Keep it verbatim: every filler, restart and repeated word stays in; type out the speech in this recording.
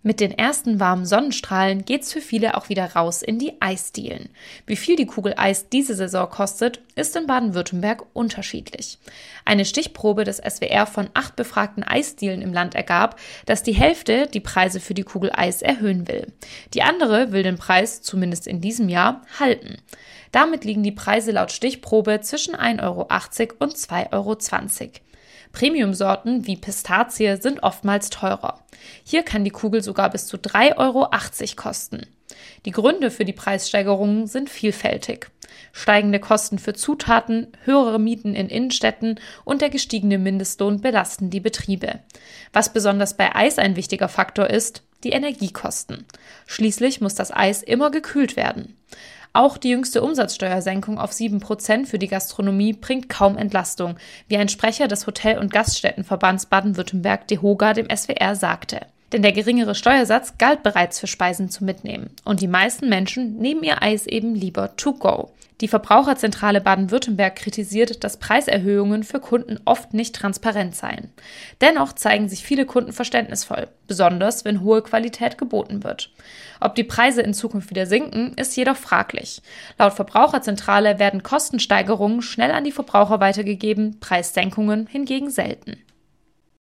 Mit den ersten warmen Sonnenstrahlen geht's für viele auch wieder raus in die Eisdielen. Wie viel die Kugel Eis diese Saison kostet, ist in Baden-Württemberg unterschiedlich. Eine Stichprobe des S W R von acht befragten Eisdielen im Land ergab, dass die Hälfte die Preise für die Kugel Eis erhöhen will. Die andere will den Preis, zumindest in diesem Jahr, halten. Damit liegen die Preise laut Stichprobe zwischen ein Euro achtzig und zwei Euro zwanzig. Premium-Sorten wie Pistazie sind oftmals teurer. Hier kann die Kugel sogar bis zu drei Euro achtzig kosten. Die Gründe für die Preissteigerungen sind vielfältig. Steigende Kosten für Zutaten, höhere Mieten in Innenstädten und der gestiegene Mindestlohn belasten die Betriebe. Was besonders bei Eis ein wichtiger Faktor ist, die Energiekosten. Schließlich muss das Eis immer gekühlt werden. Auch die jüngste Umsatzsteuersenkung auf sieben Prozent für die Gastronomie bringt kaum Entlastung, wie ein Sprecher des Hotel- und Gaststättenverbands Baden-Württemberg DEHOGA dem S W R sagte. Denn der geringere Steuersatz galt bereits für Speisen zum Mitnehmen. Und die meisten Menschen nehmen ihr Eis eben lieber to go. Die Verbraucherzentrale Baden-Württemberg kritisiert, dass Preiserhöhungen für Kunden oft nicht transparent seien. Dennoch zeigen sich viele Kunden verständnisvoll, besonders wenn hohe Qualität geboten wird. Ob die Preise in Zukunft wieder sinken, ist jedoch fraglich. Laut Verbraucherzentrale werden Kostensteigerungen schnell an die Verbraucher weitergegeben, Preissenkungen hingegen selten.